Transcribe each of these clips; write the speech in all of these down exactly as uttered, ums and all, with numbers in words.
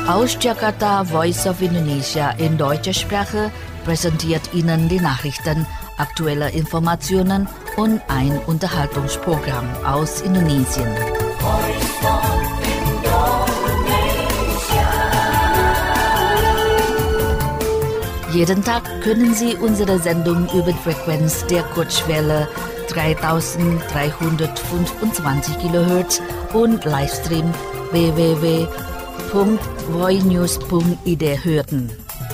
Aus Jakarta, Voice of Indonesia in deutscher Sprache präsentiert Ihnen die Nachrichten, aktuelle Informationen und ein Unterhaltungsprogramm aus Indonesien. Jeden Tag können Sie unsere Sendung über die Frequenz der Kurzwelle dreitausenddreihundertfünfundzwanzig Kilohertz und Livestream w w w punkt voinews punkt i d hören.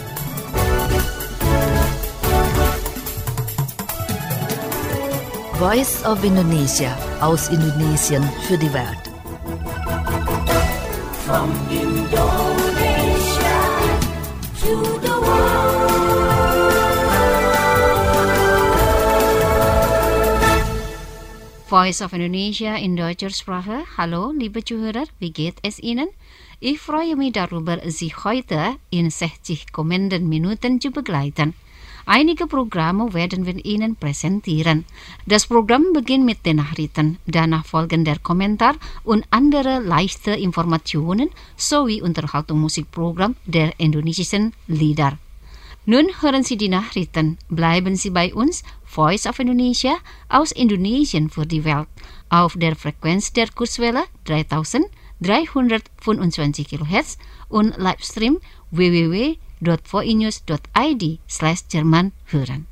Voice of Indonesia aus Indonesien für die Welt. From Indonesia to the Voice of Indonesia in deutscher Sprache. Hallo, liebe Zuhörer, wie geht es Ihnen? Ich freue mich darüber, Sie heute in sechzig kommenden Minuten zu begleiten. Einige Programme werden wir Ihnen präsentieren. Das Programm beginnt mit den Nachrichten, danach folgen der Kommentar und andere leichte Informationen sowie Unterhaltungsmusikprogramm der indonesischen Lieder. Nun hören Sie die Nachrichten. Bleiben Sie bei uns, Voice of Indonesia aus Indonesien für die Welt, auf der Frequenz der Kurzwelle dreitausenddreihundertfünfundzwanzig Kilohertz und Livestream w w w punkt voinews punkt i d slash Jerman hören.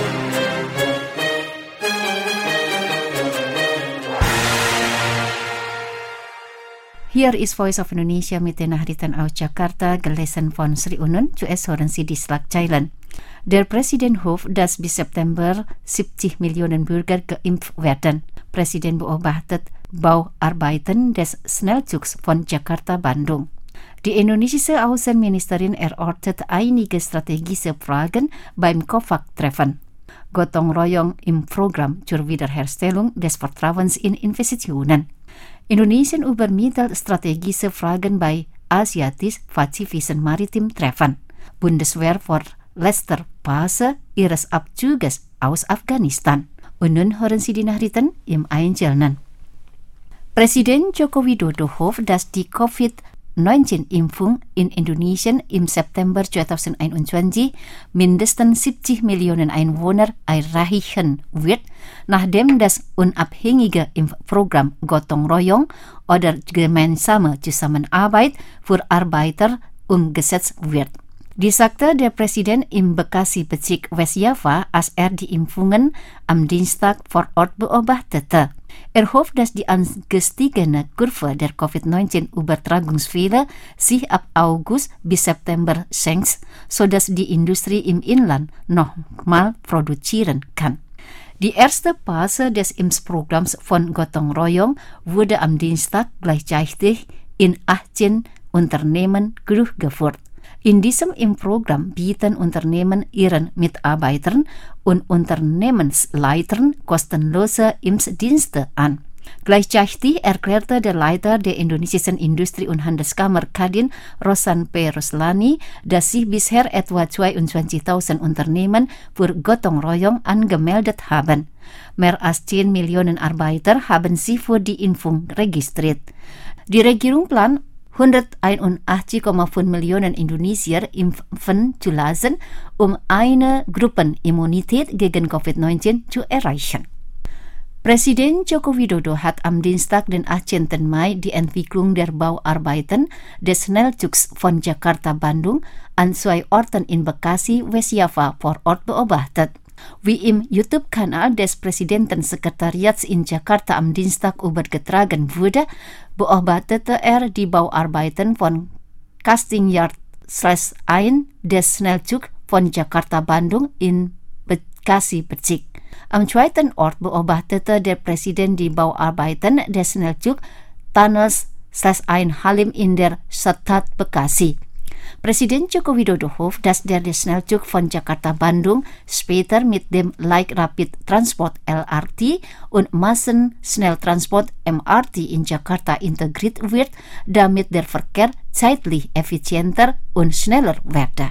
Hier ist Voice of Indonesia mit den Nachrichten aus Jakarta, gelesen von Sri Unun. Zuerst hören Sie die Schlagzeilen. Der Präsident hofft, dass bis September siebzig Millionen Bürger geimpft werden. Präsident beobachtet Bauarbeiten des Schnellzugs von Jakarta-Bandung. Die indonesische Außenministerin erörtert einige strategische Fragen beim COVAX-Treffen. Gotong Royong im Programm zur Wiederherstellung des Vertrauens in Investitionen. Indonesien übermittelt strategische Fragen bei Asiatisch-Pazifischen Maritim-Treffen. Bundeswehr vor letzter Phase ihres Abzuges aus Afghanistan. Und nun hören Sie die Nachrichten im Einzelnen. Präsident Joko Widodo hofft, dass die Covid neunzehn Impfung in Indonesien im September zweitausendeinundzwanzig mindestens siebzig Millionen Einwohner erreichen wird, nachdem das unabhängige Impfprogramm Gotong Royong oder gemeinsame Zusammenarbeit für Arbeiter umgesetzt wird. Dies sagte der Präsident im Bekasi-Bezirk West Java, als er die Impfungen am Dienstag vor Ort beobachtete. Er hofft, dass die angestiegene Kurve der Covid neunzehn Übertragungsfälle sich ab August bis September senkt, sodass die Industrie im Inland nochmal produzieren kann. Die erste Phase des Impfprogramms von Gotong Royong wurde am Dienstag gleichzeitig in achtzehn Unternehmen durchgeführt. In diesem Impfprogramm bieten Unternehmen ihren Mitarbeitern und Unternehmensleitern kostenlose Impfdienste an. Gleichzeitig erklärte der Leiter der indonesischen Industrie- und Handelskammer Kadin, Rosan P. Roslani, dass sich bisher etwa zweiundzwanzigtausend Unternehmen für Gotong Royong angemeldet haben. Mehr als zehn Millionen Arbeiter haben sich für die Impfung registriert. Die Regierung plant, hunderteinundachtzig Komma fünf Millionen Indonesier impfen zu lassen, um eine Gruppenimmunität gegen Covid neunzehn zu erreichen. Präsident Joko Widodo hat am Dienstag, den achtzehnten Mai, die Entwicklung der Bauarbeiten des Schnellzugs von Jakarta-Bandung an zwei Orten in Bekasi, West Java vor Ort beobachtet. Wie im YouTube-Kanal des Präsidentensekretariats in Jakarta am Dienstag übertragen wurde, beobachtete er die Bauarbeiten von Casting Yard eins des Schnellzugs von Jakarta-Bandung in Bekasi-Bezirk. Am zweiten Ort beobachtete der Präsident die Bauarbeiten des Schnellzugs Tunnels eins Halim in der Stadt Bekasi. Präsident Joko Widodo hofft, dass der Schnellzug von Jakarta-Bandung später mit dem Light Rapid Transport L R T und Massenschnelltransport M R T in Jakarta integriert wird, damit der Verkehr zeitlich effizienter und schneller werde.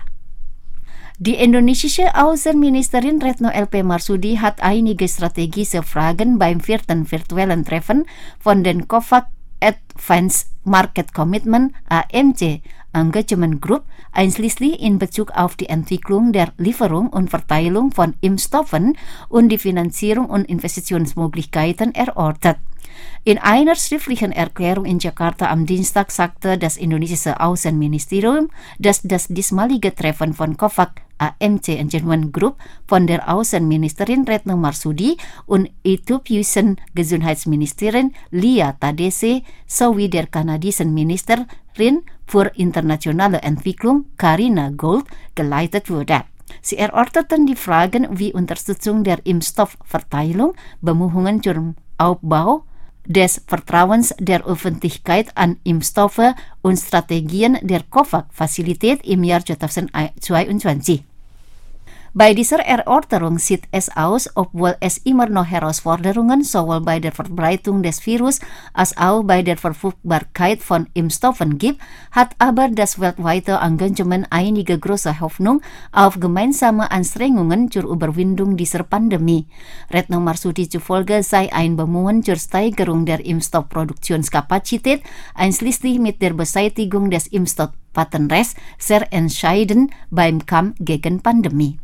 Die indonesische Außenministerin Retno L P Marsudi hat einige strategische Fragen beim vierten virtuellen Treffen von den COVAX Advanced Market Commitment A M C Engagement Group einschließlich in Bezug auf die Entwicklung der Lieferung und Verteilung von Impfstoffen und die Finanzierung und Investitionsmöglichkeiten erörtert. In einer schriftlichen Erklärung in Jakarta am Dienstag sagte das indonesische Außenministerium, dass das diesmalige Treffen von COVAX A M C Engagement Group von der Außenministerin Retno Marsudi und äthiopischen Gesundheitsministerin Lia Tadesse sowie der kanadischen Ministerin für internationale Entwicklung Karina Gold geleitet wurde. Sie erörterten die Fragen wie Unterstützung der Impfstoffverteilung, Bemühungen zum Aufbau des Vertrauens der Öffentlichkeit an Impfstoffe und Strategien der COVAX-Fazilität im Jahr zweitausendzweiundzwanzig. Bei dieser Erörterung sieht es aus, obwohl es immer noch Herausforderungen sowohl bei der Verbreitung des Virus als auch bei der Verfügbarkeit von Impfstoffen gibt, hat aber das weltweite Engagement einige große Hoffnung auf gemeinsame Anstrengungen zur Überwindung dieser Pandemie. Retno Marsudi zufolge sei ein Bemühen zur Steigerung der Impfstoffproduktionskapazität einschließlich mit der Beseitigung des Impfstoffpatenrechts sehr entscheidend beim Kampf gegen Pandemie.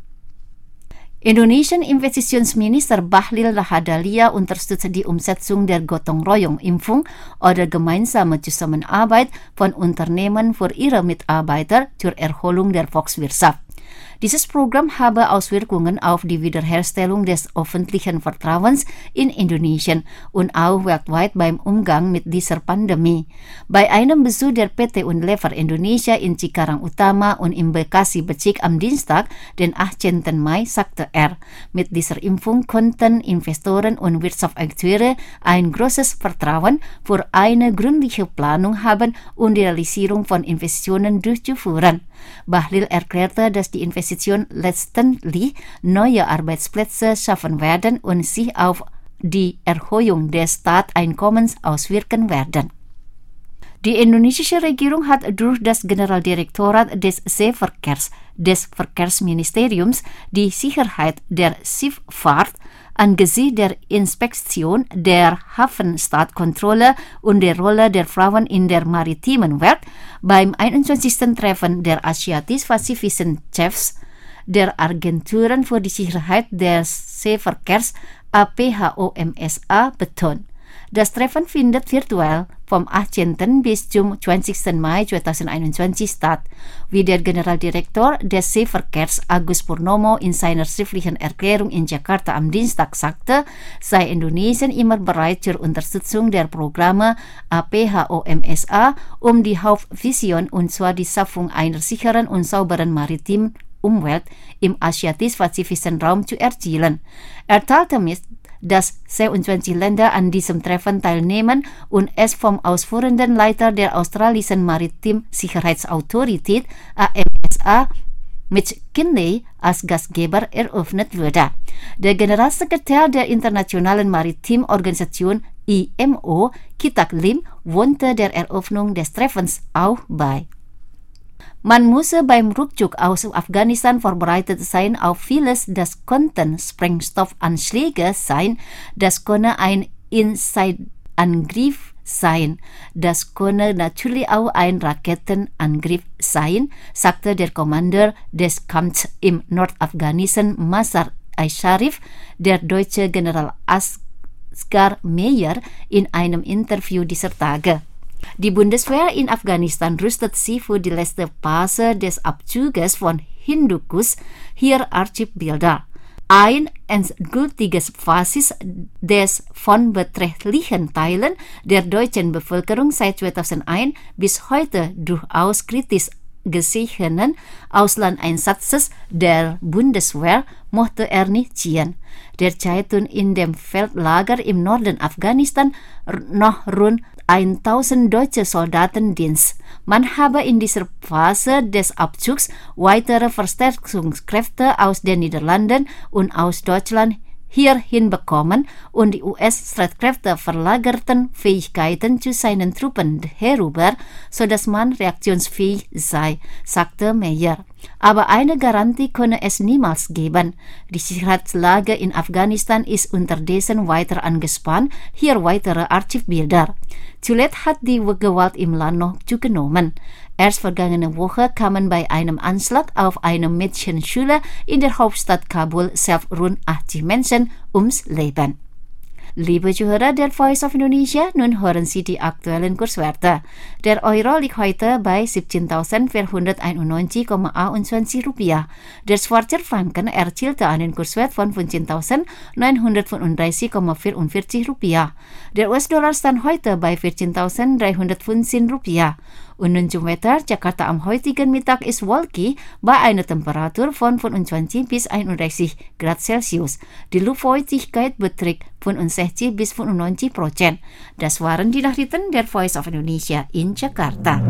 Indonesian Investitionsminister Bahlil Lahadalia unterstützt die Umsetzung der Gotong-Royong-Impfung oder gemeinsame Zusammenarbeit von Unternehmen für ihre Mitarbeiter zur Erholung der Volkswirtschaft. Dieses Programm habe Auswirkungen auf die Wiederherstellung des öffentlichen Vertrauens in Indonesien und auch weltweit beim Umgang mit dieser Pandemie. Bei einem Besuch der P T Unilever Indonesia in Cikarang Utama und im Bekasi Becik am Dienstag, den achtzehnten Mai, sagte er, mit dieser Impfung konnten Investoren und Wirtschaftsakteure ein großes Vertrauen für eine gründliche Planung haben und die Realisierung von Investitionen durchzuführen. Bahlil erklärte, dass die Investitionen letztendlich neue Arbeitsplätze schaffen werden und sich auf die Erhöhung des Staatseinkommens auswirken werden. Die indonesische Regierung hat durch das Generaldirektorat des Seeverkehrs des Verkehrsministeriums die Sicherheit der Schifffahrt angesichts der Inspektion der Hafenstaatkontrolle und der Rolle der Frauen in der maritimen Welt beim einundzwanzigsten Treffen der asiatisch-pazifischen Chefs der Agenturen für die Sicherheit des Seeverkehrs A P H O M S A betont. Das Treffen findet virtuell vom achtzehnten bis zum zwanzigsten Mai zweitausendeinundzwanzig statt. Wie der Generaldirektor des Seeverkehrs Agus Purnomo in seiner schriftlichen Erklärung in Jakarta am Dienstag sagte, sei Indonesien immer bereit zur Unterstützung der Programme A P H O M S A, um die Hauptvision, und zwar die Schaffung einer sicheren und sauberen maritimen Umwelt im asiatisch-pazifischen Raum zu erzielen. Er teilte mit, dass zweiundzwanzig Länder an diesem Treffen teilnehmen und es vom ausführenden Leiter der australischen Maritim-Sicherheitsautorität A M S A, Mitch Kinley, als Gastgeber eröffnet wurde. Der Generalsekretär der Internationalen Maritimorganisation I M O, Kitak Lim, wohnte der Eröffnung des Treffens auch bei. Man müsse beim Rückzug aus Afghanistan vorbereitet sein auf vieles, das konnten Sprengstoffanschläge sein, das könne ein Inside-Angriff sein, das könne natürlich auch ein Raketenangriff sein, sagte der Kommandeur des Kampfs im Nordafghanistan Mazar Al-Sharif, der deutsche General Asghar Meyer, in einem Interview dieser Tage. Die Bundeswehr in Afghanistan rüstet sich für die letzte Phase des Abzuges von Hindukusch, hier Archipbilder. Ein endgültiges Fazit des von beträchtlichen Teilen der deutschen Bevölkerung seit zweitausendeins bis heute durchaus kritisch gesehenen Auslandeinsatzes der Bundeswehr mochte er nicht ziehen. Derzeit tun in dem Feldlager im Norden Afghanistan noch rund tausend deutsche Soldaten Dienst. Man habe in dieser Phase des Abzugs weitere Verstärkungskräfte aus den Niederlanden und aus Deutschland hier hinbekommen und die U S-Streitkräfte verlagerten Fähigkeiten zu seinen Truppen herüber, sodass man reaktionsfähig sei, sagte Meyer. Aber eine Garantie könne es niemals geben. Die Sicherheitslage in Afghanistan ist unterdessen weiter angespannt. Hier weitere Archivbilder. Zuletzt hat die Gewalt im Land noch zugenommen. Erst vergangene Woche kamen bei einem Anschlag auf eine Mädchenschule in der Hauptstadt Kabul selbst rund achtzig Menschen ums Leben. Liebe Zuhörer der Voice of Indonesia, nun hören Sie die aktuellen Kurswerte. Der Euro liegt heute bei siebzehntausendvierhunderteinundneunzig Komma einundzwanzig Rupiah. Der Schweizer Franken erzielte einen Kurswert von fünfzehntausendneunhundertfünfunddreißig Komma vierundvierzig Rupiah. Der U S-Dollar stand heute bei vierzehntausenddreihundertfünfzehn Rupiah. Und nun zum Wetter. Jakarta am heutigen Mittag ist wolkig bei einer Temperatur von fünfundzwanzig bis einunddreißig Grad Celsius. Die Luftfeuchtigkeit beträgt fünfundsechzig bis fünfundneunzig Prozent. Das waren die Nachrichten der Voice of Indonesia in Jakarta.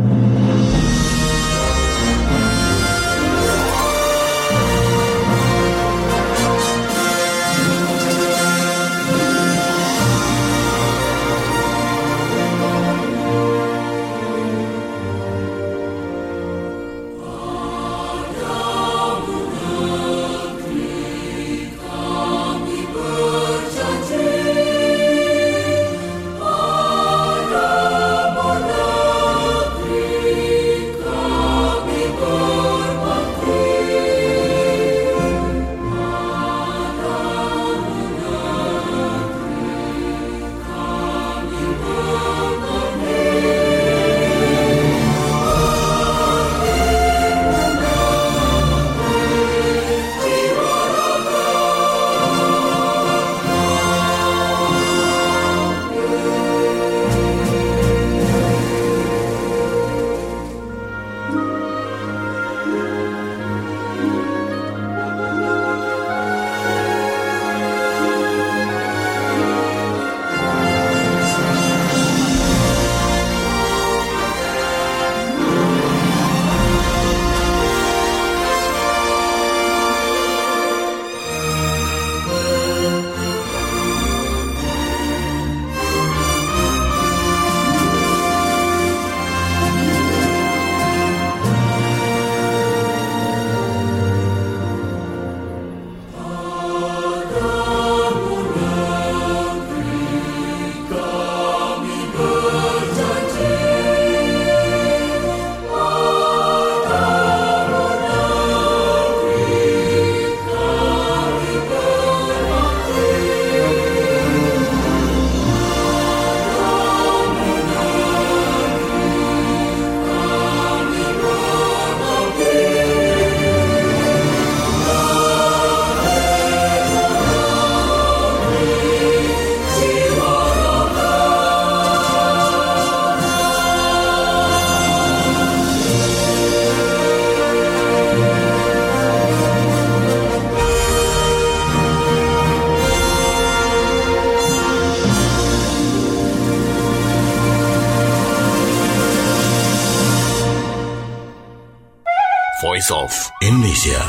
Voice of Indonesia.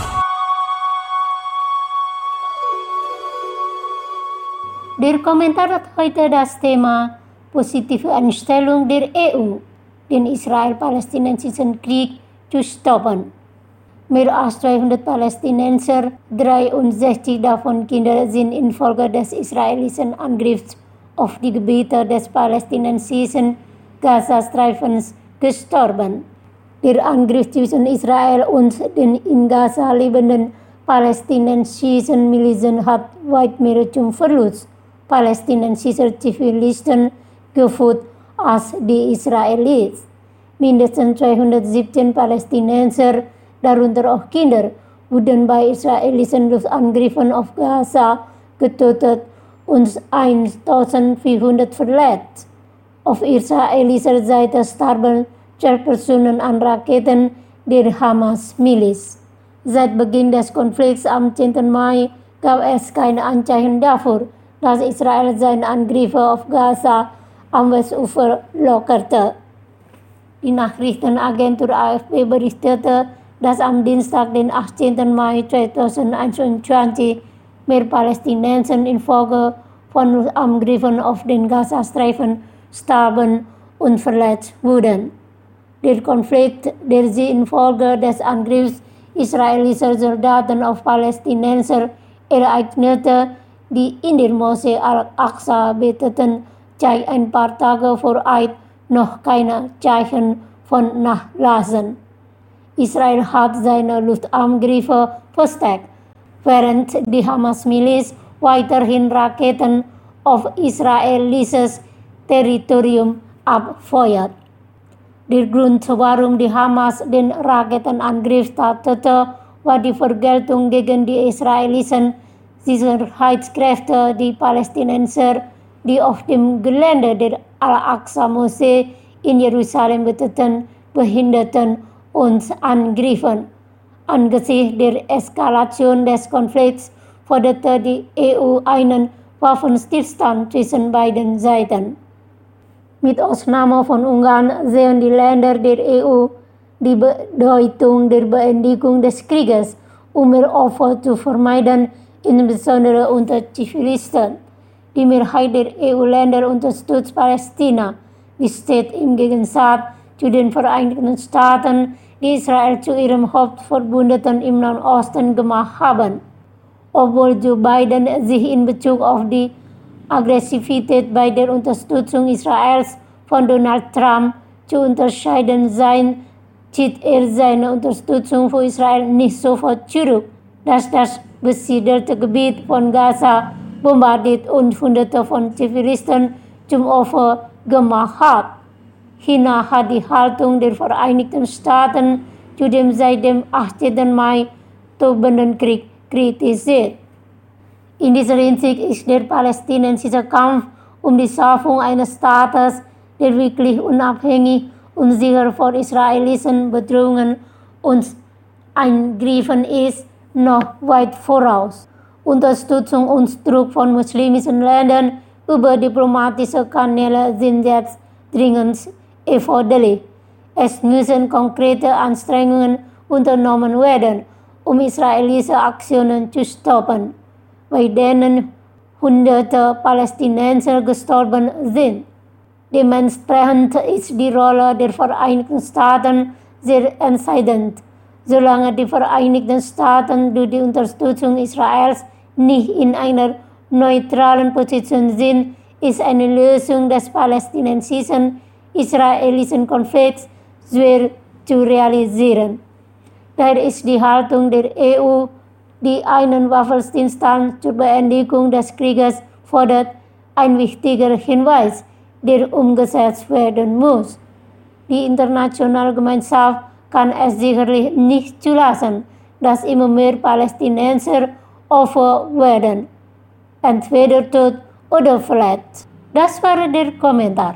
Der Kommentar hat heute das Thema positive Einstellung der E U, den Israel-Palästinensischen Krieg zu stoppen. Mehr als zweihundert Palästinenser, dreiundsechzig davon Kinder, sind infolge des israelischen Angriffs auf die Gebiete des palästinensischen Gazastreifens gestorben. Der Angriff zwischen Israel und den in Gaza lebenden palästinensischen Milizen hat weit mehr zum Verlust palästinensischer Zivilisten geführt als die Israelis. Mindestens zweihundertsiebzehn Palästinenser, darunter auch Kinder, wurden bei israelischen Luftangriffen auf Gaza getötet und eintausendvierhundert verletzt. Auf israelischer Seite starben zwölf Personen an Raketen der Hamas-Miliz. Seit Beginn des Konflikts am zehnten Mai gab es keine Anzeichen dafür, dass Israel seine Angriffe auf Gaza am Westufer lockerte. Die Nachrichtenagentur A F P berichtete, dass am Dienstag, den achtzehnten Mai zweitausendeinundzwanzig, mehr Palästinenser infolge von Angriffen auf den Gazastreifen starben und verletzt wurden. Der Konflikt, der sich infolge des Angriffs israelischer Soldaten auf Palästinenser ereignete, die in der Moschee Al-Aqsa beteten, zij een paar dagen vooruit nog keine Zeichen von Nachlassen. Israel hat seine Luftangriffe verstärkt, während die Hamas-Miliz weiterhin Raketen auf israelisches Territorium abfeuert. Der Grund, warum die Hamas den Raketenangriff startete, war die Vergeltung gegen die israelischen Sicherheitskräfte, die Palästinenser, die auf dem Gelände der Al-Aqsa-Moschee in Jerusalem beteten, behinderten und angriffen. Angesichts der Eskalation des Konflikts forderte die E U einen Waffenstillstand zwischen beiden Seiten. Mit Ausnahme von Ungarn sehen die Länder der E U die Bedeutung der Beendigung des Krieges, um mehr Opfer zu vermeiden, insbesondere unter Zivilisten. Die Mehrheit der E U-Länder unterstützt Palästina, besteht im Gegensatz zu den Vereinigten Staaten, die Israel zu ihrem Hauptverbündeten im Nahen Osten gemacht haben. Obwohl Joe Biden sich in Bezug auf die Aggressivität bei der Unterstützung Israels von Donald Trump zu unterscheiden sein, zieht er seine Unterstützung für Israel nicht sofort zurück, dass das besiedelte Gebiet von Gaza bombardiert und Hunderte von Zivilisten zum Opfer gemacht hat. China hat die Haltung der Vereinigten Staaten zu dem seit dem achtzehnten Mai tobenden Krieg kritisiert. In dieser Hinsicht ist der palästinensische Kampf um die Schaffung eines Staates, der wirklich unabhängig und sicher vor israelischen Bedrohungen und Eingriffen ist, noch weit voraus. Unterstützung und Druck von muslimischen Ländern über diplomatische Kanäle sind jetzt dringend erforderlich. Es müssen konkrete Anstrengungen unternommen werden, um israelische Aktionen zu stoppen, bei denen hunderte Palästinenser gestorben sind. Dementsprechend ist die Rolle der Vereinigten Staaten sehr entscheidend. Solange die Vereinigten Staaten durch die Unterstützung Israels nicht in einer neutralen Position sind, ist eine Lösung des palästinensischen israelischen Konflikts schwer zu realisieren. Daher ist die Haltung der E U, die einen Waffenstillstand zur Beendigung des Krieges fordert, ein wichtiger Hinweis, der umgesetzt werden muss. Die internationale Gemeinschaft kann es sicherlich nicht zulassen, dass immer mehr Palästinenser Opfer werden, entweder tot oder verletzt. Das war der Kommentar.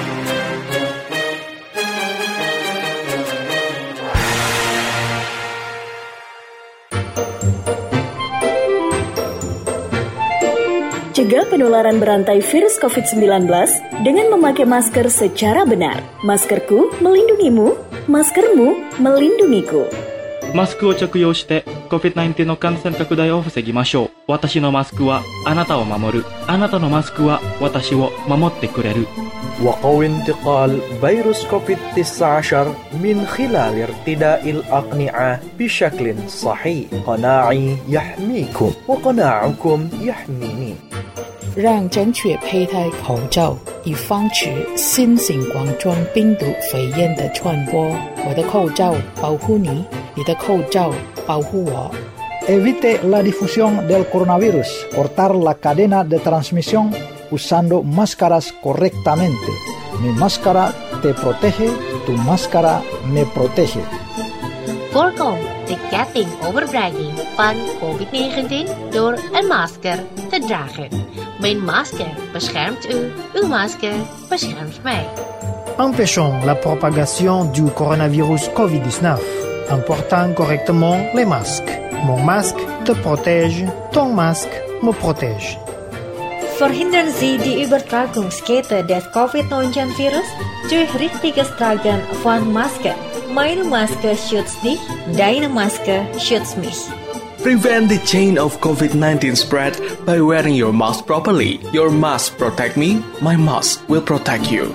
Cegah penularan berantai virus covid sembilan belas dengan memakai masker secara benar. Maskerku melindungimu, maskermu melindungiku. マスクを着用して コビッドナインティーン の感染拡大を防ぎましょう。私のマスクはあなたを守る。あなたのマスクは私を守ってくれる。 وقوي انتقال فيروس كوفيد تسعة عشر من خلال ارتداء الأقنعة بشكل صحيح. قناعي يحميكم وقناعكم يحميني. 让正确佩戴口罩，以防止新型冠状病毒肺炎的传播。我的口罩保护你，你的口罩保护我。 Evite la difusión del coronavirus. Cortar la cadena de transmisión usando máscaras correctamente. Mi máscara te protege, tu máscara me protege. Voorkom de ketting overbrenging van covid negentien door een masker te dragen. Mijn masker beschermt u, uw masker beschermt mij. Empêchons la propagation du coronavirus covid dix-neuf en portant correctement les masques. Mon masque te protège, ton masque me protège. Verhindern Sie die Übertragungskette des covid neunzehn Virus durch richtiges Tragen von Masken. Meine Maske schützt dich, deine Maske schützt mich. Prevent the chain of covid nineteen spread by wearing your mask properly. Your mask protect me, my mask will protect you.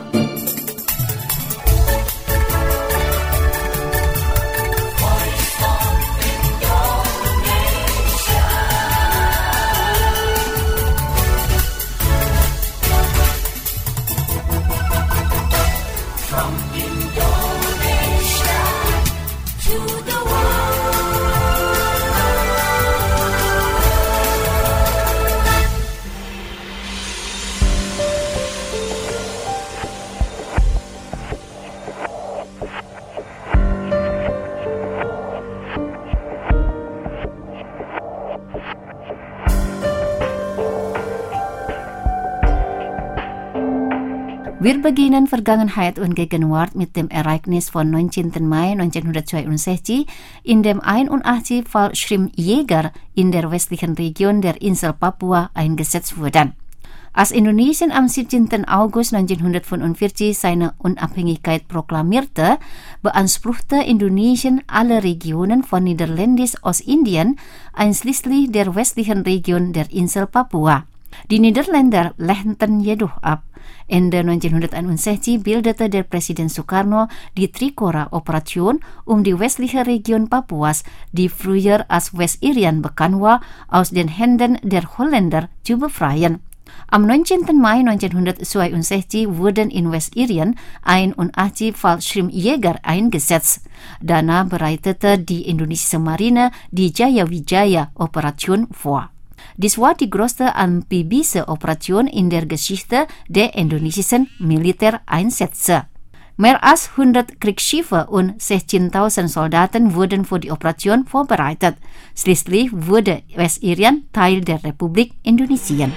Wir beginnen Vergangenheit und Gegenwart mit dem Ereignis von neunzehnten Mai neunzehnhundertzweiundsechzig, in dem einundachtzig Fallschirmjäger in der westlichen Region der Insel Papua eingesetzt wurden. Als Indonesien am siebzehnten August neunzehnhundertfünfundvierzig seine Unabhängigkeit proklamierte, beanspruchte Indonesien alle Regionen von Niederländisch Ostindien, einschließlich der westlichen Region der Insel Papua. Die Niederländer lehnten jedoch ab. Ende neunzehnhunderteinundsechzig bildete der Präsident Sukarno die Trikora-Operation, um die westliche Region Papuas, die früher als Westirian bekannt war, aus den Händen der Holländer zu befreien. Am neunzehnten Mai neunzehnhundertzweiundsechzig wurden in Westirian einundachtzig Fallschirmjäger eingesetzt. Danach bereitete die indonesische Marine die Jayawijaya-Operation vor. Dies war die größte amphibische Operation in der Geschichte der indonesischen Militäreinsätze. Mehr als hundert Kriegsschiffe und sechzehntausend Soldaten wurden für die Operation vorbereitet. Schließlich wurde Westirian Teil der Republik Indonesien.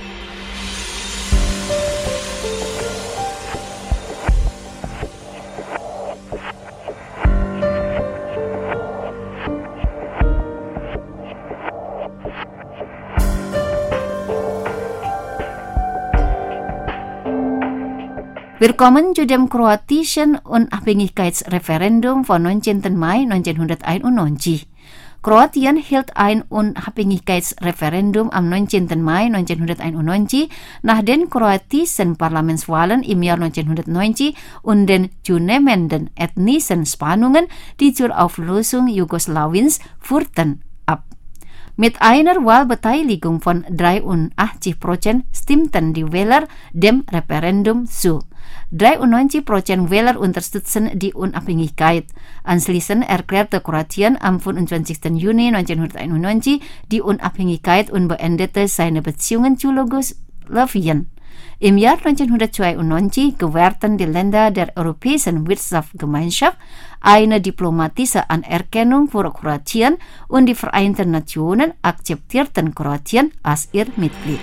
Wir kommen zu dem kroatischen Unabhängigkeitsreferendum von neunzehnten Mai neunzehnhunderteinundneunzig. Kroatien hielt ein Unabhängigkeitsreferendum am neunzehnten Mai neunzehnhunderteinundneunzig nach den kroatischen Parlamentswahlen im Jahr neunzehnhundertneunzig und den zunehmenden ethnischen Spannungen, die zur Auflösung Jugoslawiens führten, ab. Mit einer Wahlbeteiligung von dreiundachtzig Prozent stimmten die Wähler dem Referendum zu. dreiundneunzig Prozent Wähler unterstützten die Unabhängigkeit. Anschließend erklärte Kroatien am fünfundzwanzigsten Juni neunzehnhunderteinundneunzig die Unabhängigkeit und beendete seine Beziehungen zu Jugoslawien. Im Jahr neunzehnhundertzweiundneunzig gewährten die Länder der Europäischen Wirtschaftsgemeinschaft eine diplomatische Anerkennung für Kroatien und die Vereinten Nationen akzeptierten Kroatien als ihr Mitglied.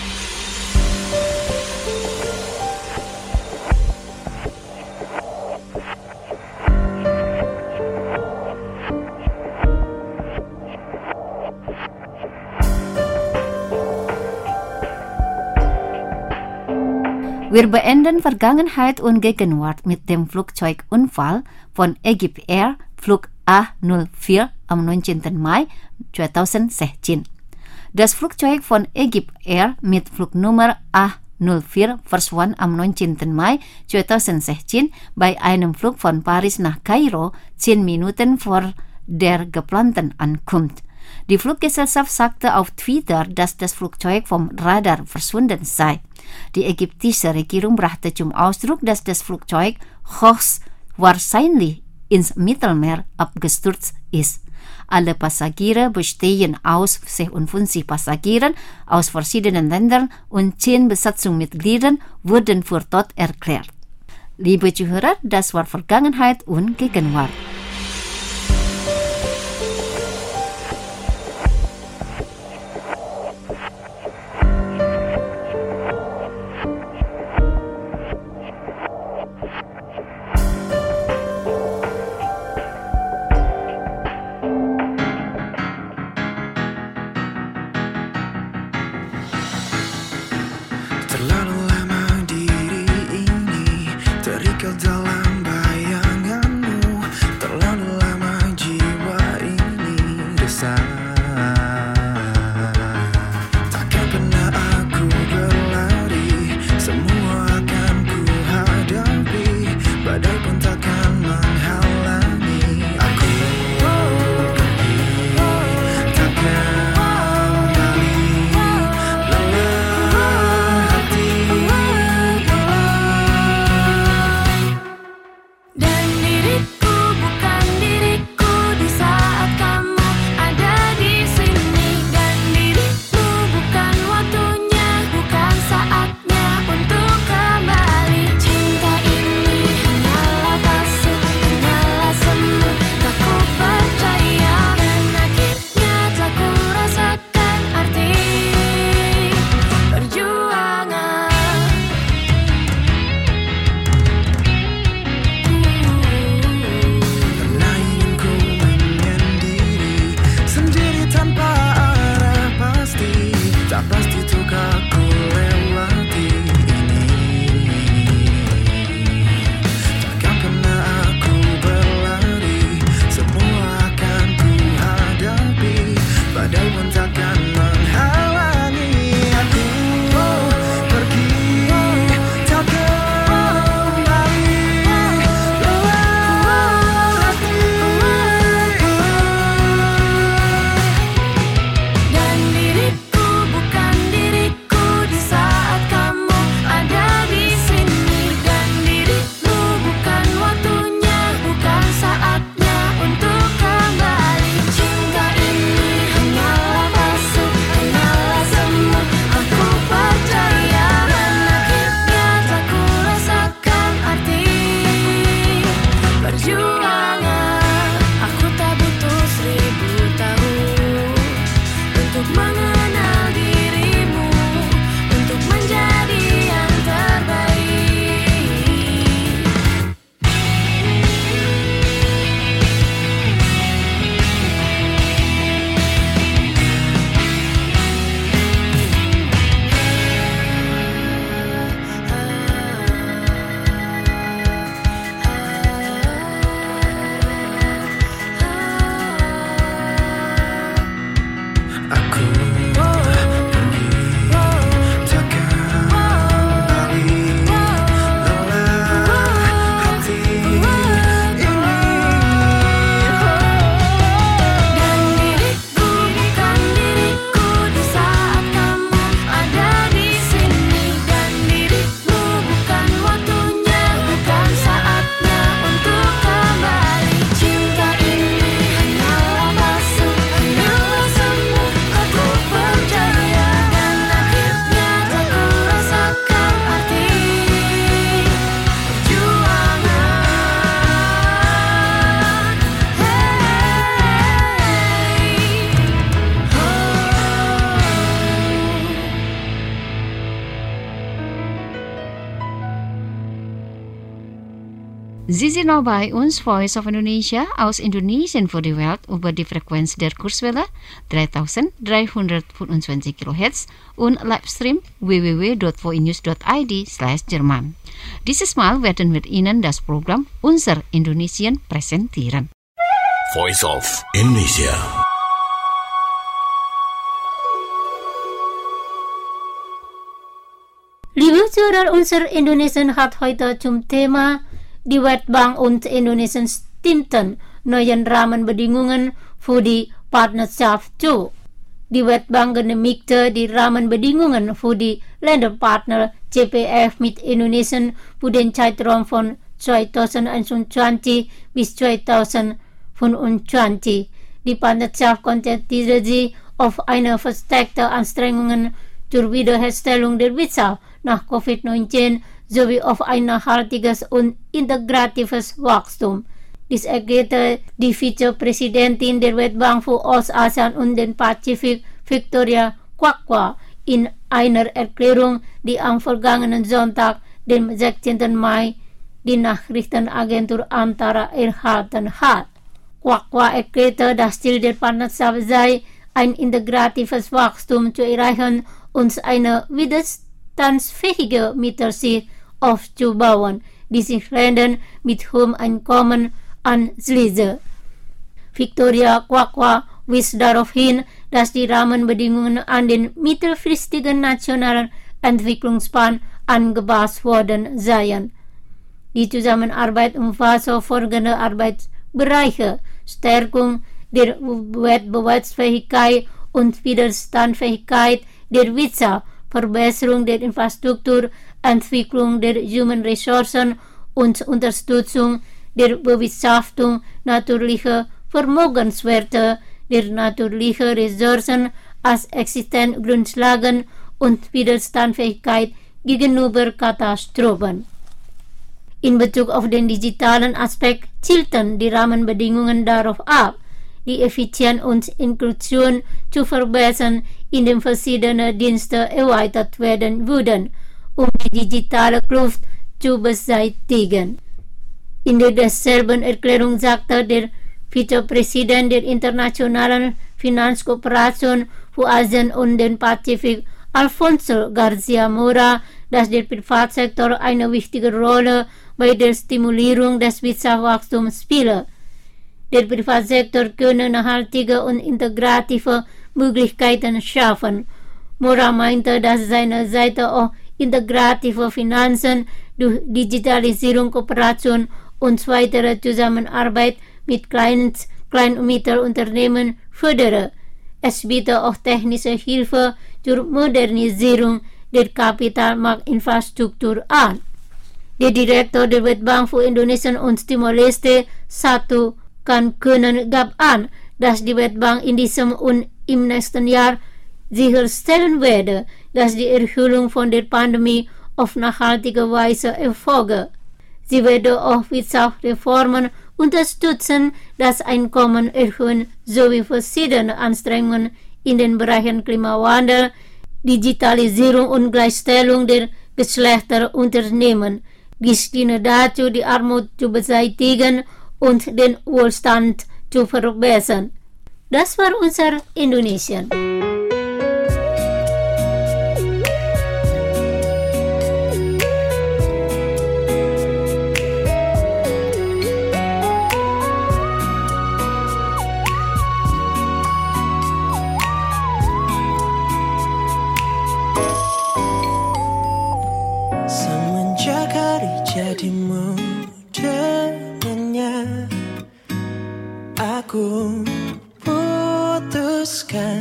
Wir beenden Vergangenheit und Gegenwart mit dem Flugzeugunfall von Egypt Air Flug A null vier am neunzehnten Mai zweitausendsechzehn. Das Flugzeug von Egypt Air mit Flugnummer A null vier verschwand am neunzehnten Mai zweitausendsechzehn bei einem Flug von Paris nach Kairo, zehn Minuten vor der geplanten Ankunft. Die Fluggesellschaft sagte auf Twitter, dass das Flugzeug vom Radar verschwunden sei. Die ägyptische Regierung brachte zum Ausdruck, dass das Flugzeug höchstwahrscheinlich ins Mittelmeer abgestürzt ist. Alle Passagiere bestehen aus sechsundfünfzig Passagieren aus verschiedenen Ländern und zehn Besatzungsmitgliedern wurden für tot erklärt. Liebe Zuhörer, das war Vergangenheit und Gegenwart. Sie sind noch bei uns, Voice of Indonesia, aus Indonesien für die Welt über die Frequenz der Kurzwelle dreitausenddreihundertfünfundzwanzig Kilohertz und Livestream w w w punkt voinews punkt i d slash Jerman. Dieses Mal werden wir Ihnen das Programm Unser Indonesien präsentieren. Voice of Indonesia. Liebe Zuhörer, unser Indonesien hat heute zum Thema die Weltbank und Indonesien stimmten neuen Rahmenbedingungen für die Partnerschaft zu. Die Weltbank genehmigte die Rahmenbedingungen für die Länderpartner C P F mit Indonesien für den Zeitraum von zweitausendeinundzwanzig bis zweitausendfünfundzwanzig. Die Partnerschaft konzentrierte sich auf eine verstärkte Anstrengungen zur Wiederherstellung der Wirtschaft nach Covid neunzehn sowie auf ein nachhaltiges und integratives Wachstum. Dies erklärte die Vizepräsidentin der Weltbank für Ostasien und den Pazifik, Victoria Kwakwa, in einer Erklärung, die am vergangenen Sonntag, dem sechzehnten Mai, die Nachrichtenagentur Antara erhalten hat. Kwakwa erklärte, das Ziel der Partnerschaft sei, ein integratives Wachstum zu erreichen und eine widerstandsfähige Mittelschicht aufzubauen, die sich Ländern mit hohem Einkommen anschließe. Victoria Kwakwa wies darauf hin, dass die Rahmenbedingungen an den mittelfristigen nationalen Entwicklungsplan angepasst worden seien. Die Zusammenarbeit umfasst folgende Arbeitsbereiche: Stärkung der Wettbewerbsfähigkeit und Widerstandsfähigkeit der Wirtschaft, Verbesserung der Infrastruktur, Entwicklung der Human Ressourcen und Unterstützung der Bewirtschaftung natürlicher Vermögenswerte, der natürlichen Ressourcen als Existenzgrundlagen und Widerstandsfähigkeit gegenüber Katastrophen. In Bezug auf den digitalen Aspekt zielten die Rahmenbedingungen darauf ab, die Effizienz und Inklusion zu verbessern, indem verschiedene Dienste erweitert werden würden, um die digitale Kluft zu beseitigen. In derselben Erklärung sagte der Vizepräsident der Internationalen Finanzkooperation für Asien und den Pazifik, Alfonso Garcia Mora, dass der Privatsektor eine wichtige Rolle bei der Stimulierung des Wirtschaftswachstums spiele. Der Privatsektor könne nachhaltige und integrative Möglichkeiten schaffen. Mora meinte, dass seine Seite auch integrative Finanzen durch Digitalisierung, Kooperation und weitere Zusammenarbeit mit kleinen, kleinen und Mittelunternehmen fördere. Es biete auch technische Hilfe zur Modernisierung der Kapitalmarktinfrastruktur an. Der Direktor der Weltbank für Indonesien und Timor-Leste, Satu Kankunen, gab an, dass die Weltbank in diesem und im nächsten Jahr sicherstellen werde, dass die Erholung von der Pandemie auf nachhaltige Weise erfolge. Sie werde auch Wirtschaftsreformen unterstützen, das Einkommen erhöhen sowie verschiedene Anstrengungen in den Bereichen Klimawandel, Digitalisierung und Gleichstellung der Geschlechter unternehmen. Dies diene dazu, die Armut zu beseitigen und den Wohlstand zu verbessern. Das war unser Indonesien. Semenjak hari jadimu dengannya, aku putuskan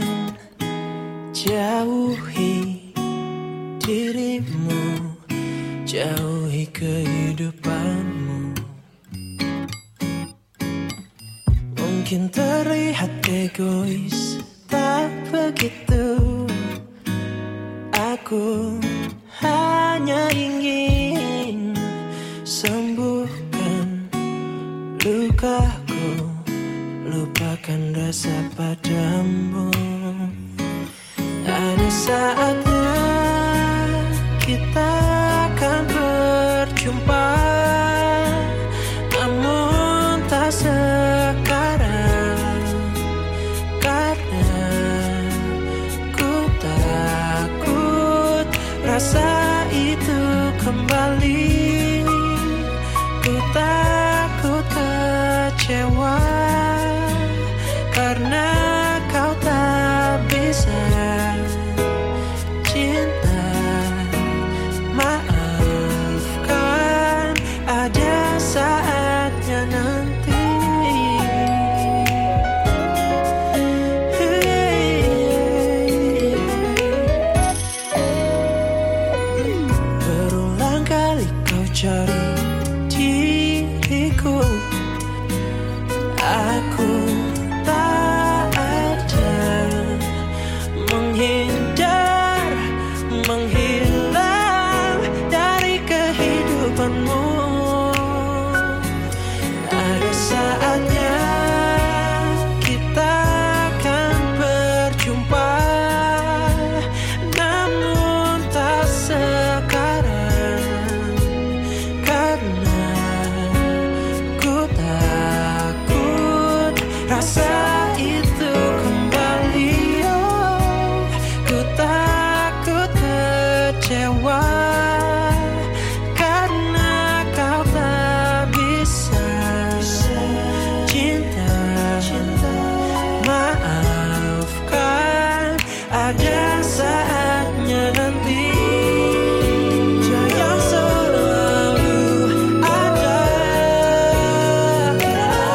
jauhi dirimu, jauhi kehidupanmu. Mungkin terlihat egois, tak begitu. Aku hanya ingin sembuhkan lukaku, lupakan rasa padamu. Ada saatnya kita akan berjumpa aku, aku tak ada menghindar, menghilang dari kehidupanmu. Ada saatnya kita akan berjumpa, namun tak sekarang, karena ku takut rasa itu kembali. Oh, ku takut kecewa karena kau tak bisa cinta. Maafkan, ada saatnya nanti yang selalu ada di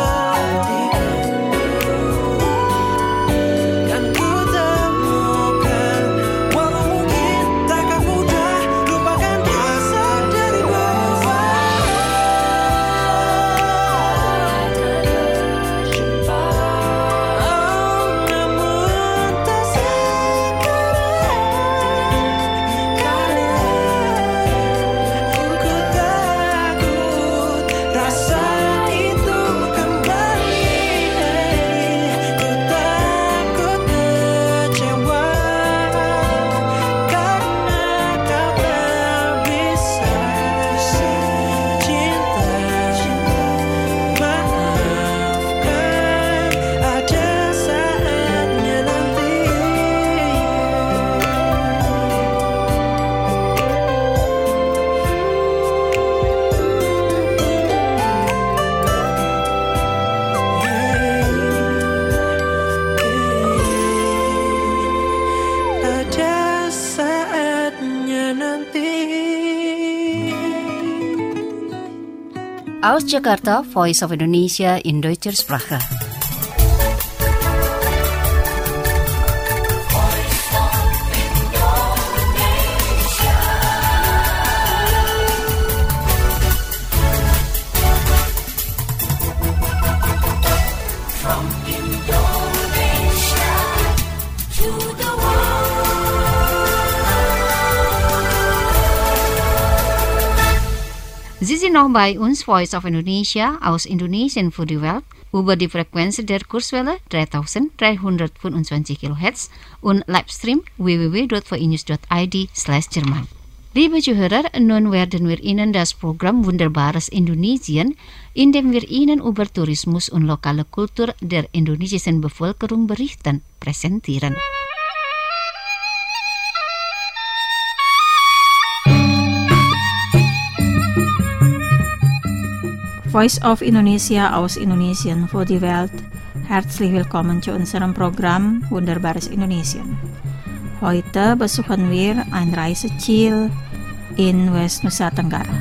hatiku. Kan ku temukan, walau mungkin takkan mudah lupakan rasa dari bawah. Oh, namun tak sekarang, karena ku takut rasa itu kembali. Ku takut kecewa karena kau tak bisa cinta. Maafkan, ada saatnya nanti. Ada saatnya nanti. Aus Jakarta, Voice of Indonesia in Deutscher Sprache. From Indonesia to the Sie sind noch bei uns, Voice of Indonesia, aus Indonesien für die Welt, über die Frequenz der Kurzwelle dreitausenddreihundertfünfundzwanzig Kilohertz und Livestream w w w dot v i news dot i d slash Jerman. Liebe Zuhörer, nun werden wir Ihnen das Programm Wunderbares Indonesien, in dem wir Ihnen über Tourismus und lokale Kultur der indonesischen Bevölkerung berichten, präsentieren. Voice of Indonesia aus Indonesien für die Welt. Herzlich willkommen zu unserem Programm Wunderbares Indonesien. Heute besuchen wir ein Reiseziel in West Nusa Tenggara.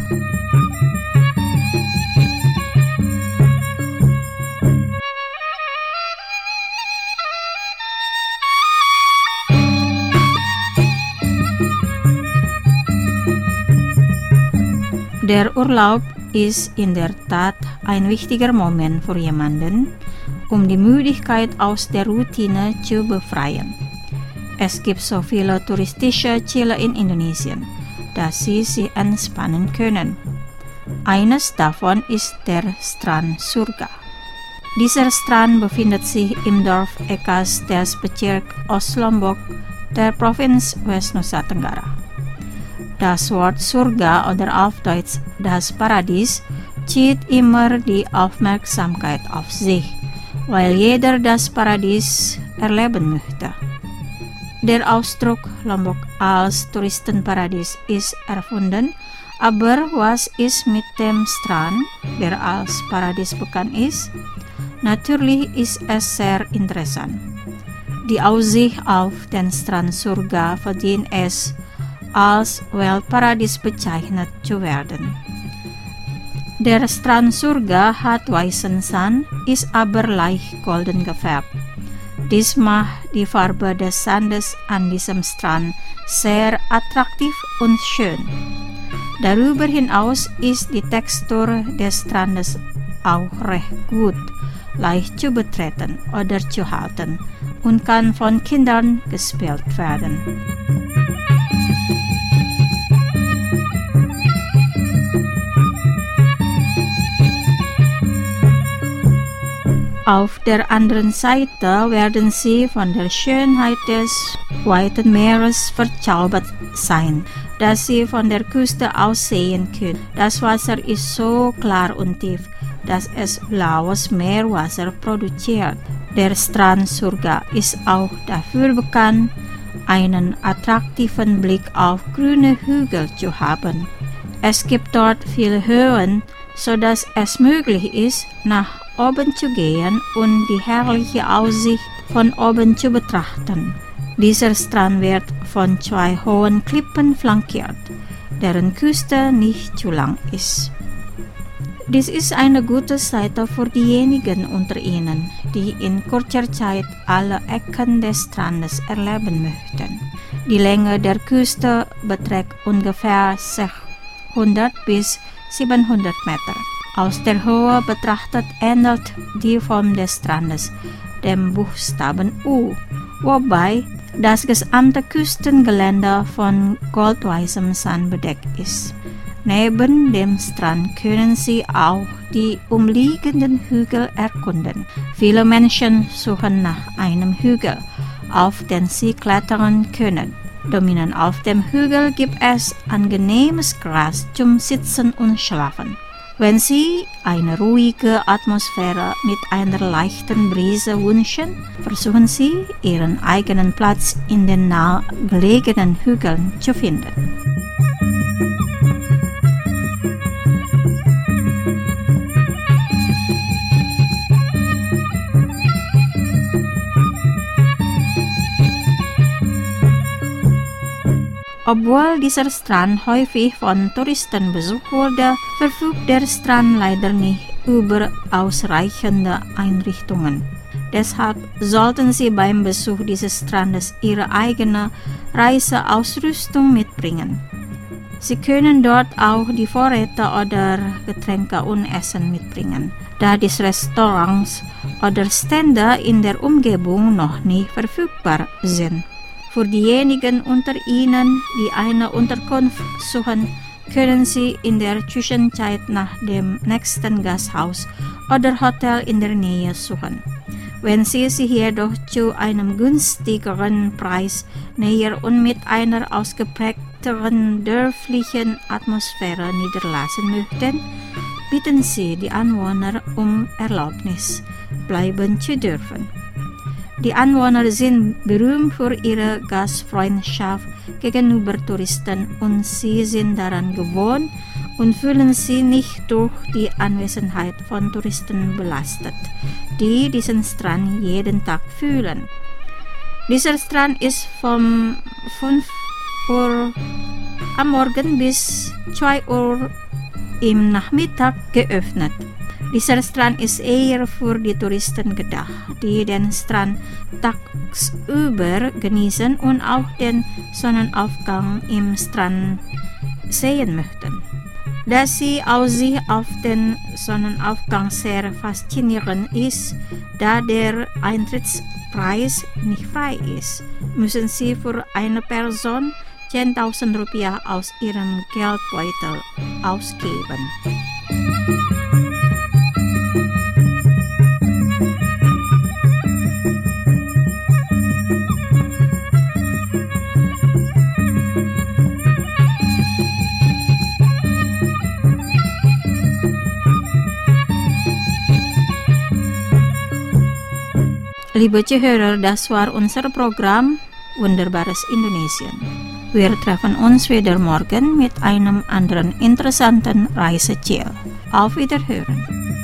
Der Urlaub ist in der Tat ein wichtiger Moment für jemanden, um die Müdigkeit aus der Routine zu befreien. Es gibt so viele touristische Ziele in Indonesien, dass Sie sich entspannen können. Eines davon ist der Strand Surga. Dieser Strand befindet sich im Dorf Ekas des Bezirks Ost-Lombok der Provinz West Nusa Tenggara. Das Wort Surga oder auf Deutsch das Paradies zieht immer die Aufmerksamkeit auf sich, weil jeder das Paradies erleben möchte. Der Ausdruck Lombok als Touristenparadies ist erfunden, aber was ist mit dem Strand, der als Paradies bekannt ist? Natürlich ist es sehr interessant. Die Aussicht auf den Strand Surga verdient es, als Weltparadies bezeichnet zu werden. Der Strand Surga hat weißen Sand, ist aber leicht golden gefärbt. Dies macht die Farbe des Sandes an diesem Strand sehr attraktiv und schön. Darüber hinaus ist die Textur des Strandes auch recht gut, leicht zu betreten oder zu halten und kann von Kindern gespielt werden. Auf der anderen Seite werden sie von der Schönheit des Weiten Meeres verzaubert sein, dass sie von der Küste aus sehen können. Das Wasser ist so klar und tief, dass es blaues Meerwasser produziert. Der Strand Surga ist auch dafür bekannt, einen attraktiven Blick auf grüne Hügel zu haben. Es gibt dort viele Höhen, sodass es möglich ist, nach oben zu gehen und die herrliche Aussicht von oben zu betrachten. Dieser Strand wird von zwei hohen Klippen flankiert, deren Küste nicht zu lang ist. Dies ist eine gute Seite für diejenigen unter Ihnen, die in kurzer Zeit alle Ecken des Strandes erleben möchten. Die Länge der Küste beträgt ungefähr sechshundert bis siebenhundert Meter. Aus der Höhe betrachtet ähnelt die Form des Strandes dem Buchstaben U, wobei das gesamte Küstengelände von goldweißem Sand bedeckt ist. Neben dem Strand können Sie auch die umliegenden Hügel erkunden. Viele Menschen suchen nach einem Hügel, auf den sie klettern können. Dominant auf dem Hügel gibt es angenehmes Gras zum Sitzen und Schlafen. Wenn Sie eine ruhige Atmosphäre mit einer leichten Brise wünschen, versuchen Sie, Ihren eigenen Platz in den nahegelegenen Hügeln zu finden. Obwohl dieser Strand häufig von Touristen besucht wurde, verfügt der Strand leider nicht über ausreichende Einrichtungen. Deshalb sollten Sie beim Besuch dieses Strandes Ihre eigene Reiseausrüstung mitbringen. Sie können dort auch die Vorräte oder Getränke und Essen mitbringen, da die Restaurants oder Stände in der Umgebung noch nicht verfügbar sind. Für diejenigen unter Ihnen, die eine Unterkunft suchen, können Sie in der Zwischenzeit nach dem nächsten Gasthaus oder Hotel in der Nähe suchen. Wenn Sie sich jedoch zu einem günstigeren Preis näher und mit einer ausgeprägteren dörflichen Atmosphäre niederlassen möchten, bitten Sie die Anwohner um Erlaubnis, bleiben zu dürfen. Die Anwohner sind berühmt für ihre Gastfreundschaft gegenüber Touristen und sie sind daran gewohnt und fühlen sich nicht durch die Anwesenheit von Touristen belastet, die diesen Strand jeden Tag fühlen. Dieser Strand ist von fünf Uhr am Morgen bis zwei Uhr im Nachmittag geöffnet. Dieser Strand ist eher für die Touristen gedacht, die den Strand tagsüber genießen und auch den Sonnenaufgang im Strand sehen möchten. Da die Aussicht auf den Sonnenaufgang sehr faszinierend ist, da der Eintrittspreis nicht frei ist, müssen Sie für eine Person zehntausend Rupiah aus Ihrem Geldbeutel ausgeben. Liebe Zuhörer, das war unser Programm Wunderbares Indonesien. Wir treffen uns wieder morgen mit einem anderen interessanten Reiseziel. Auf Wiederhören.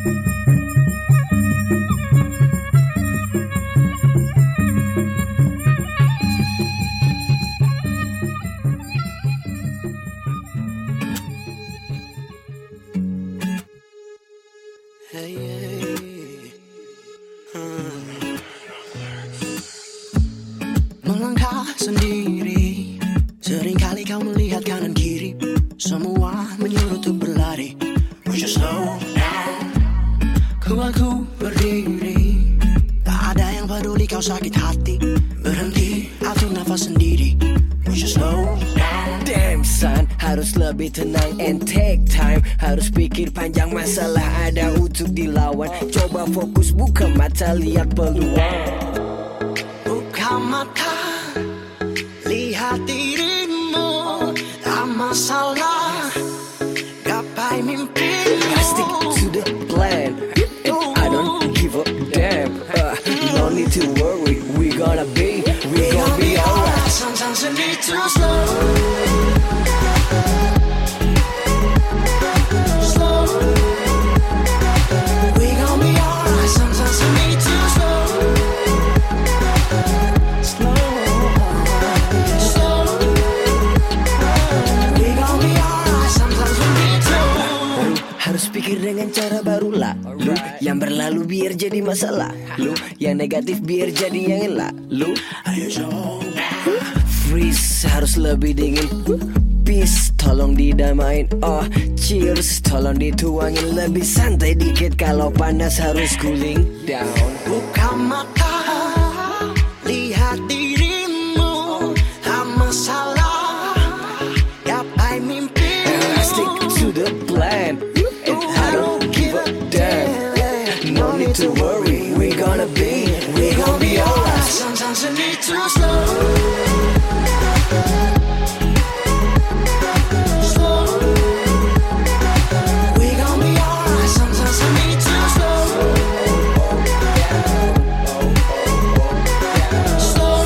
Melangkah sendiri, seringkali kau melihat kanan kiri, semua menyuruh untuk berlari. Would you slow down? Lingkunganku berdiri, tak ada yang peduli kau sakit hati. Berhenti, atur nafas sendiri. We should slow down. Damn son, harus lebih tenang and take time. Harus pikir panjang, masalah ada untuk dilawan. Coba fokus, buka mata, lihat peluang. Buka mata, lihat dirimu. Tak masalah, gapai mimpimu. Stick to the plan, and I don't give a damn. uh, No need to worry, we gonna be, we gonna be alright. Sometimes you need to slow, slow. We gon' be alright. Sometimes you need to slow, slow, slow. We gon' be alright. Sometimes we need to. Lu harus pikir dengan cara baru lah. Lu yang berlalu biar jadi masalah. Lu yang negatif biar jadi yang elak. Lu ayo coba. Freeze harus lebih dingin. Peace tolong didamain. Oh cheers tolong dituangin. Lebih santai dikit kalau panas harus cooling down. Buka mata, lihat dirimu. Tak masalah, gapai mimpimu. Stick to the plan, and I don't give a damn. No need to worry, we gonna be, we gonna be alright. Sometimes you need to slow, slow. We gon' be alright. Sometimes you need to slow, slow.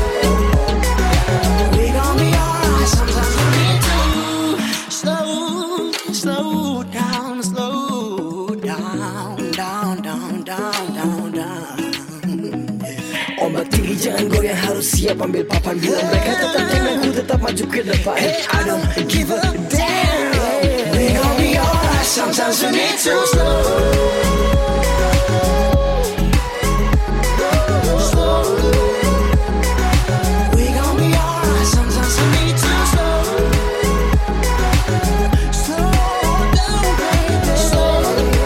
We gon' be alright. Sometimes you need to slow, slow down, slow down, down, down, down, down, down. Ombak tinggi jangan goyang, harus siap ambil papan. Bila mereka tetap jangan, ku tetap maju ke depan. And I don't give a damn. We gon' be alright. Sometimes you need to slow, slow. We gon' be alright. Sometimes you need to slow, slow down, baby, slow.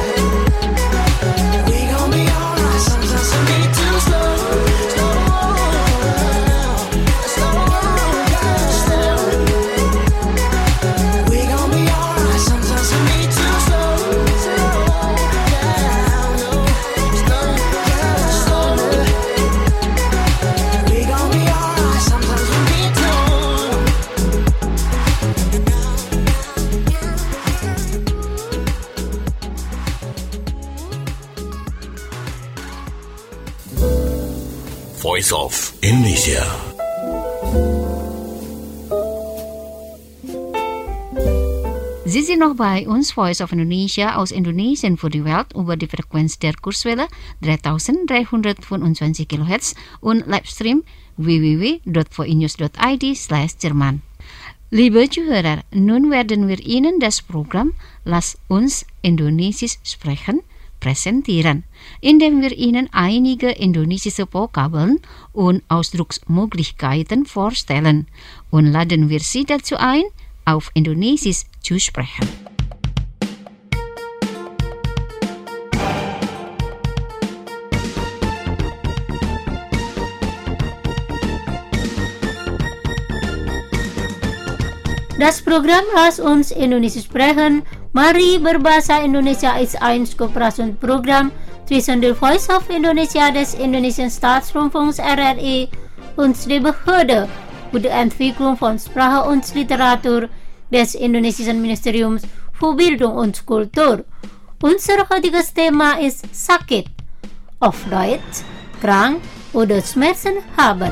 We gon' be alright. Sometimes you need to slow, slow, slow down, slow. We gon' be alright. Sometimes you need to slow, slow down, slow down, slow. We gon' be alright. Sometimes we need to. Voice of Indonesia. Sie sind noch bei uns, Voice of Indonesia aus Indonesien für die Welt über die Frequenz der Kurzwelle dreitausenddreihundertfünfundzwanzig Kilohertz und Livestream w w w dot voinews dot i d slash Jerman. Liebe Zuhörer, nun werden wir Ihnen das Programm Lass uns Indonesisch sprechen präsentieren, indem wir Ihnen einige indonesische Vokabeln und Ausdrucksmöglichkeiten vorstellen und laden wir Sie dazu ein, auf Indonesisch zu sprechen. Das Programm Lass uns Indonesisch sprechen, Mari berbahasa Indonesia ist ein Kooperationsprogramm zwischen der Voice of Indonesia des Indonesischen Staatsrundfunks R R I und der Behörde für die Entwicklung von Sprache und Literatur des Indonesischen Ministeriums für Bildung und Kultur. Unser heutiges Thema ist Sakit, auf Deutsch krank oder Schmerzen haben.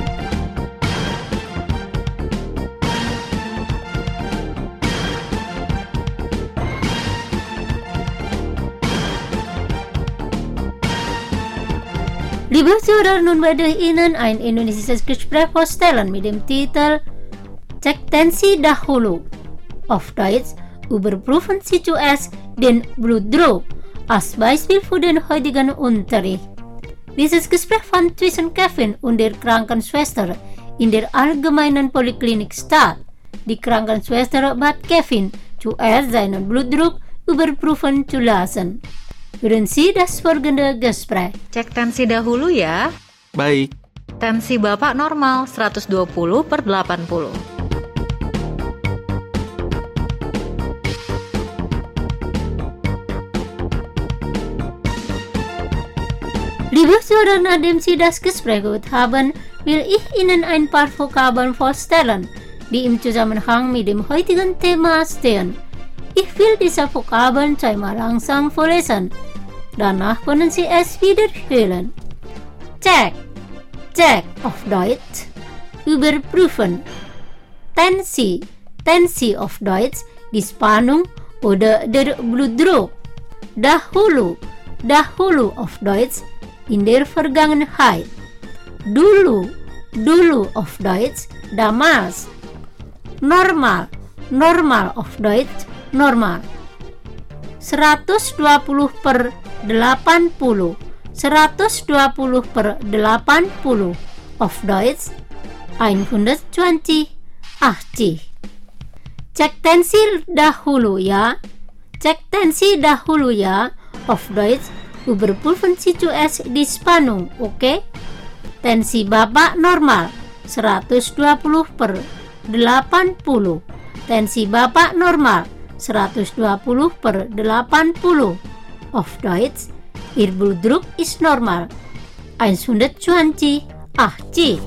Liebe Zuhörer, nun werde ich Ihnen ein indonesisches Gespräch vorstellen mit dem Titel Cek tensi dahulu. Auf Deutsch, überprüfen Sie zuerst den Blutdruck als Beispiel für den heutigen Unterricht. Dieses Gespräch fand zwischen Kevin und der Krankenschwester in der allgemeinen Poliklinik statt. Die Krankenschwester bat Kevin, zuerst seinen Blutdruck überprüfen zu lassen. Hören Sie das folgende Gespräch. Cek tensi dahulu ya. Baik. Tensi Bapak normal seratus dua puluh per delapan puluh. Liebe Zuhörer, nachdem Sie das Gespräch gehört haben, will ich Ihnen ein paar Vokabeln vorstellen, die im Zusammenhang mit dem heutigen Thema stehen. Ich will diese Vokabeln zweimal langsam vorlesen. Danach können Sie es wiederholen. Check, check auf Deutsch, überprüfen. Tensi, tensi auf Deutsch, die Spannung oder der Blutdruck. Dahulu, dahulu auf Deutsch, in der Vergangenheit. Dulu, dulu auf Deutsch, damals. Normal, normal auf Deutsch, normal. seratus dua puluh per delapan puluh, seratus dua puluh per delapan puluh auf Deutsch, hundertzwanzig, achtzig. Cek tensi dahulu ya, cek tensi dahulu ya, auf Deutsch, überprüfen Sie zuerst die Spannung, oke? Okay? Tensi Bapak normal, seratus dua puluh per delapan puluh. Tensi Bapak normal, seratus dua puluh per delapan puluh. Auf Deutsch, Ihr Blutdruck ist normal, hundertzwanzig, achtzig.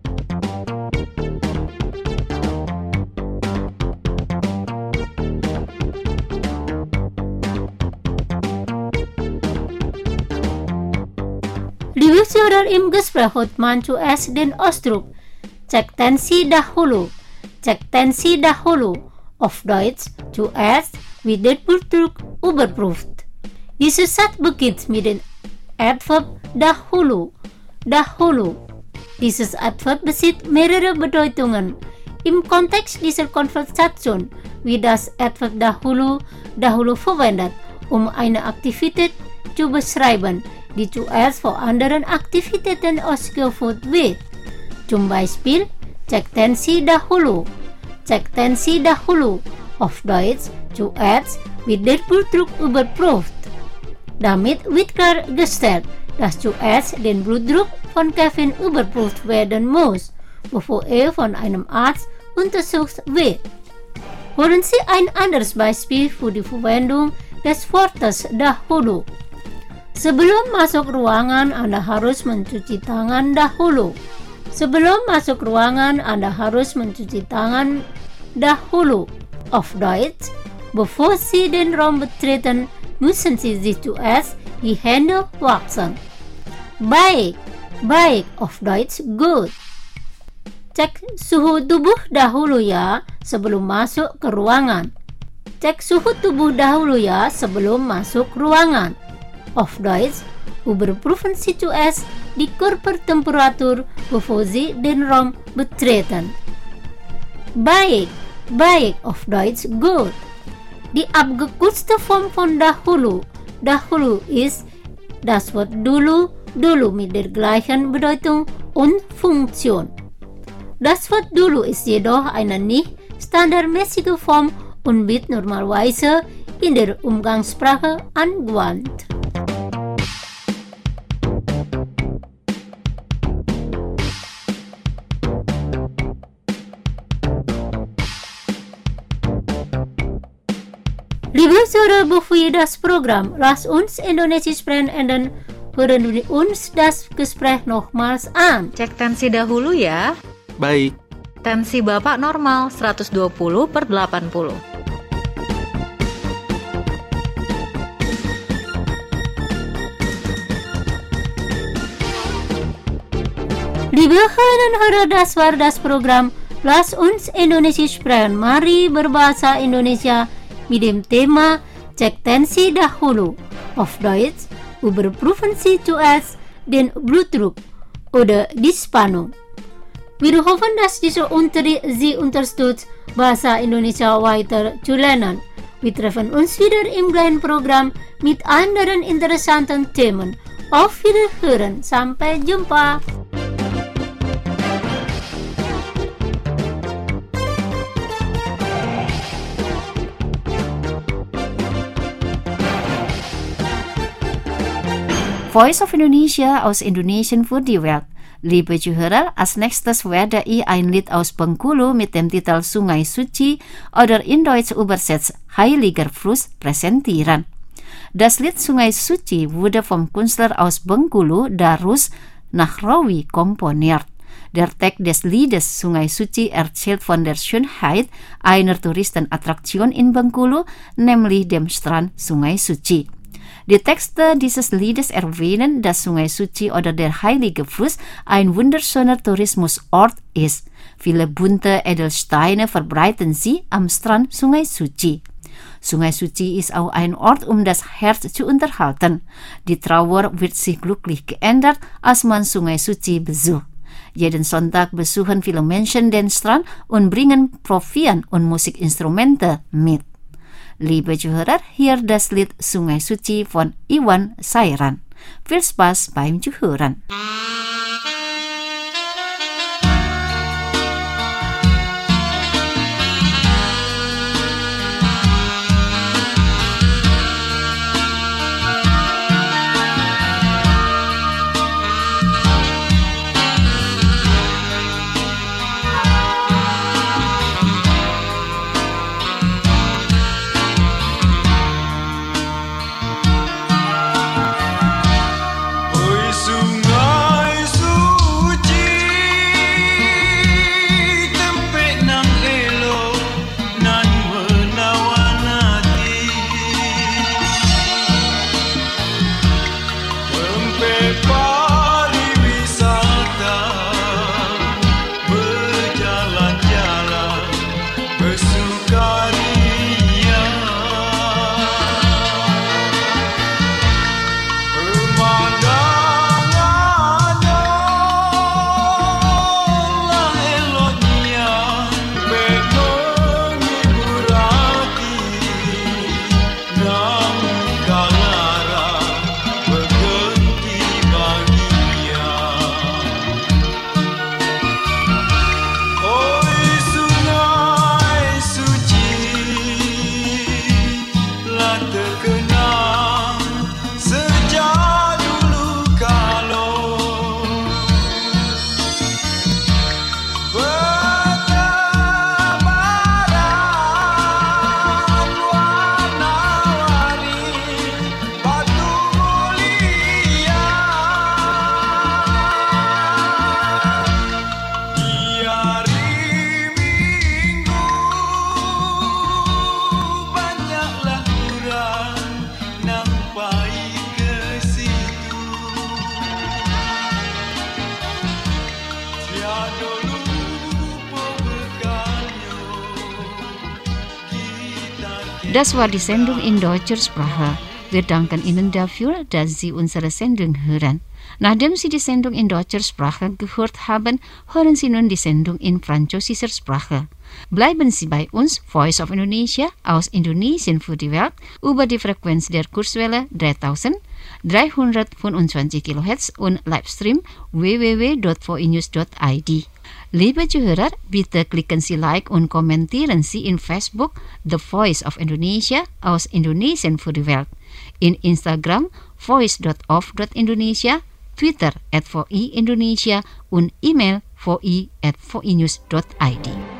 Liebe Zuhörer, im Gespräch hört man zuerst den Ausdruck Cek tensi dahulu, cek tensi dahulu. Auf Deutsch, zuerst wird der Blutdruck überprüft. Dieses Satz beginnt mit dem Adverb dahulu, dahulu. Dieses Adverb besitzt mehrere Bedeutungen. Im Kontext dieser Konversation wird das Adverb dahulu, dahulu verwendet, um eine Aktivität zu beschreiben, die zuerst vor anderen Aktivitäten ausgeführt wird. Zum Beispiel, cek tensi dahulu, cek tensi dahulu. Auf Deutsch, zuerst wird der Blutdruck überprüft. Damit wird klargestellt, dass zuerst der Blutdruck von Kevin überprüft werden muss, bevor er von einem Arzt untersucht wird. Hören Sie ein anderes Beispiel für die Verwendung des Wortes dahulu. Sebelum masuk ruangan, Anda harus mencuci tangan dahulu. Sebelum masuk ruangan, Anda harus mencuci tangan dahulu. Auf Deutsch, bevor Sie den Raum betreten, müssen Sie sich zuerst die Hände waschen. Baik, baik, auf Deutsch gut. Cek suhu tubuh dahulu ya sebelum masuk ke ruangan. Cek suhu tubuh dahulu ya sebelum masuk ruangan. Auf Deutsch, überprüfen Sie zuerst die Körpertemperatur, bevor Sie den Raum betreten. Baik, baik, auf Deutsch gut. Die abgekürzte Form von dahulu, dahulu ist das Wort dulu, dulu mit der gleichen Bedeutung und Funktion. Das Wort dulu ist jedoch eine nicht standardmäßige Form und wird normalerweise in der Umgangssprache angewandt. Liebe Zuhörer, bevor wir das Programm Lass uns Indonesisch sprechen enden, hören wir uns das Gespräch nochmals an. Cek tensi dahulu ya. Baik. Tensi Bapak normal seratus dua puluh per delapan puluh. Liebe Hörerinnen und Hörer, das war das Programm Lass uns Indonesisch sprechen. Mari berbahasa Indonesia mit dem Thema Cek tensi dahulu. Auf Deutsch, überprüfen Sie zuerst den Blutdruck oder die Spannung. Wir hoffen, dass dieser Unterricht Sie unterstützt, Bahasa Indonesia weiter zu lernen. Wir treffen uns wieder im gleichen Programm mit anderen interessanten Themen. Auf Wiederhören, sampai jumpa. Voice of Indonesia aus Indonesien für die Welt. Liebe Zuhörer, als nächstes werde ich ein Lied aus Bengkulu mit dem Titel Sungai Suci oder in Deutsch übersetzt Heiliger Fluss präsentieren. Das Lied Sungai Suci wurde vom Künstler aus Bengkulu, Darus Nahrawi, komponiert. Der Text des Liedes Sungai Suci erzählt von der Schönheit einer Touristenattraktion in Bengkulu, nämlich dem Strand Sungai Suci. Die Texte dieses Liedes erwähnen, dass Sungai Suci oder der Heilige Fluss ein wunderschöner Tourismusort ist. Viele bunte Edelsteine verbreiten sie am Strand Sungai Suci. Sungai Suci ist auch ein Ort, um das Herz zu unterhalten. Die Trauer wird sich glücklich geändert, als man Sungai Suci besucht. Jeden Sonntag besuchen viele Menschen den Strand und bringen Proviant und Musikinstrumente mit. Liebe Zuhörer, hier das Lied Sungai Suci von Iwan Sairan. Viel Spaß beim Zuhören. Das war die Sendung in deutscher Sprache. Wir danken Ihnen dafür, dass Sie unsere Sendung hören. Nachdem Sie die Sendung in deutscher Sprache gehört haben, hören Sie nun die Sendung in französischer Sprache. Bleiben Sie bei uns, Voice of Indonesia aus Indonesien für die Welt, über die Frequenz der Kurzwelle dreitausenddreihundertfünfundzwanzig Kilohertz und Livestream w w w punkt v i news punkt i d. Liebe Zuhörer, bitte klicken Sie Like und kommentieren Sie in Facebook The Voice of Indonesia aus Indonesien für die Welt, in Instagram voice punkt of punkt indonesia, Twitter at v i indonesia und E-Mail v i at v i news punkt i d.